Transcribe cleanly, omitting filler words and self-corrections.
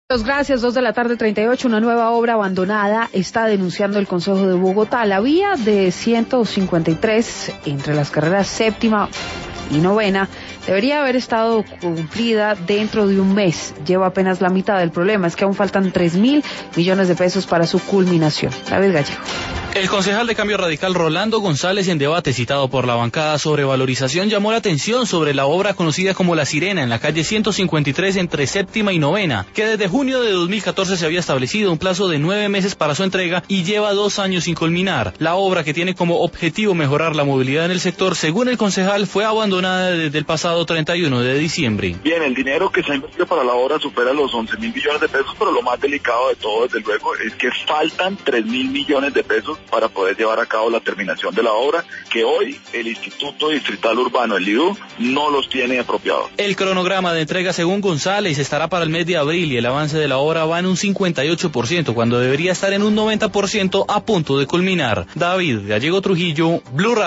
Gracias, 2:38 p.m. Una nueva obra abandonada está denunciando el Consejo de Bogotá. La vía de 153 entre las carreras séptima y novena debería haber estado cumplida dentro de un mes. Lleva apenas la mitad. Del problema es que aún faltan 3.000 millones de pesos para su culminación. David Gallego. El concejal de Cambio Radical Rolando González, en debate citado por la bancada sobre valorización, llamó la atención sobre la obra conocida como La Sirena en la calle 153 entre séptima y novena, que desde junio de 2014 se había establecido un plazo de 9 meses para su entrega y lleva 2 años sin culminar. La obra, que tiene como objetivo mejorar la movilidad en el sector, según el concejal, fue abandonada desde el pasado 31 de diciembre. Bien, el dinero que se ha invertido para la obra supera los 11.000 millones de pesos, pero lo más delicado de todo, desde luego, es que faltan 3.000 millones de pesos para poder llevar a cabo la terminación de la obra, que hoy el Instituto Distrital Urbano, el IDU, no los tiene apropiados. El cronograma de entrega, según González, estará para el mes de abril y el avance de la obra va en un 58%, cuando debería estar en un 90% a punto de culminar. David Gallego Trujillo, Blue Radio.